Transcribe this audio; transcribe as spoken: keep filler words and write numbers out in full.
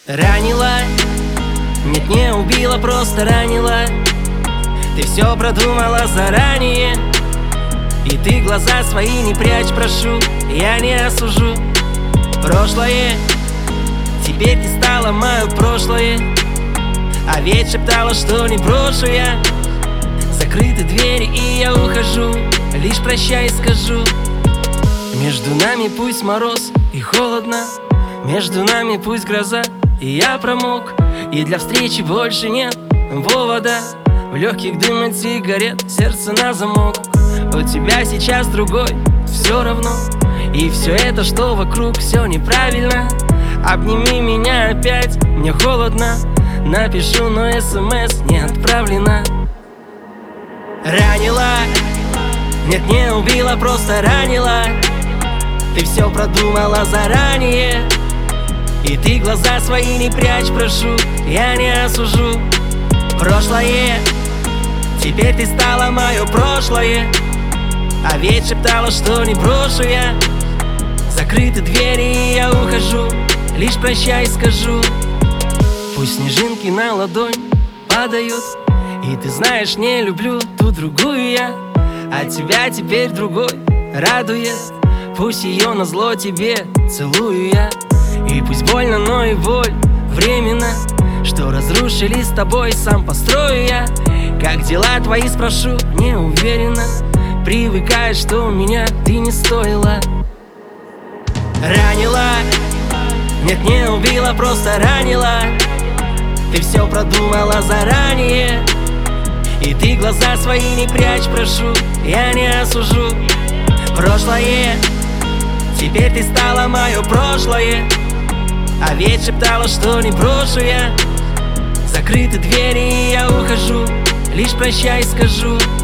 Ранила, нет, не убила, просто ранила. Ты все продумала заранее, и ты глаза свои не прячь, прошу, я не осужу. Прошлое, теперь ты стала мое прошлое, а ведь шептала, что не брошу я. Закрыты двери, и я ухожу, лишь прощай скажу. Между нами пусть мороз и холодно, между нами пусть гроза, и я промок, и для встречи больше нет повода. В легких дым от сигарет, сердце на замок. У тебя сейчас другой, все равно. И все это, что вокруг, все неправильно. Обними меня опять, мне холодно. Напишу, но смс не отправлено. Ранила, нет, не убила, просто ранила. Ты все продумала заранее, и ты глаза свои не прячь, прошу, я не осужу. Прошлое, теперь ты стала мое прошлое, а ведь шептала, что не брошу я. Закрыты двери, и я ухожу, лишь прощай скажу. Пусть снежинки на ладонь падают, и ты знаешь, не люблю ту другую я, а тебя теперь другой радует. Пусть ее назло тебе целую я, и пусть больно, но и боль временно. Что разрушили с тобой, сам построю я. Как дела твои, спрошу, не уверена. Привыкаешь, что у меня ты не стоила. Ранила, нет, не убила, просто ранила. Ты все продумала заранее, и ты глаза свои не прячь, прошу, я не осужу. Прошлое, теперь ты стала мое прошлое, а ведь шептала, что не брошу я. Закрыты двери, и я ухожу, лишь прощай скажу.